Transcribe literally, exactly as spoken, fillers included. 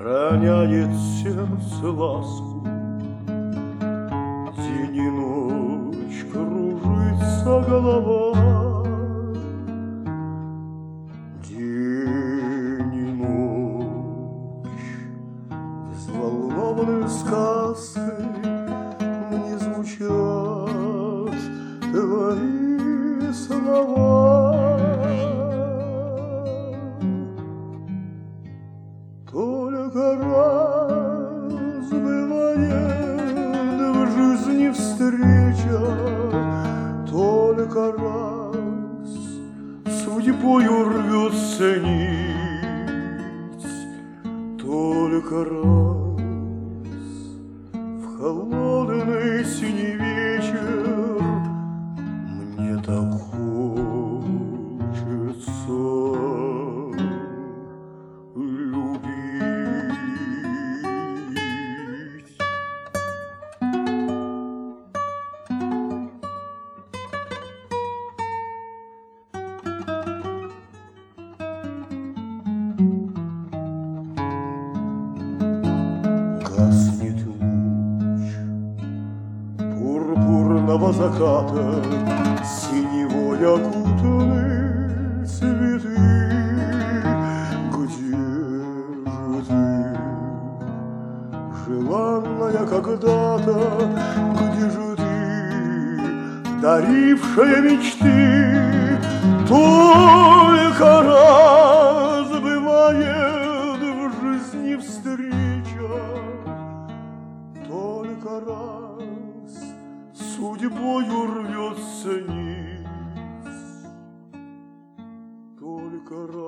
роняет сердце ласку. День и ночь кружится голова, день и ночь взволнованной сказкой мне звучат твои слова. Только раз бывает в жизни встреча, только раз судьбою рвется нить, только раз в холодный синий вечер мне так хочется любить. Гаснет луч пурпурного заката, синевой окутаны цветы. Где же ты, желанная когда-то, где же ты, дарившая мечты? Только раз бывает в жизни встреча, только раз судьбою рвется нить, только раз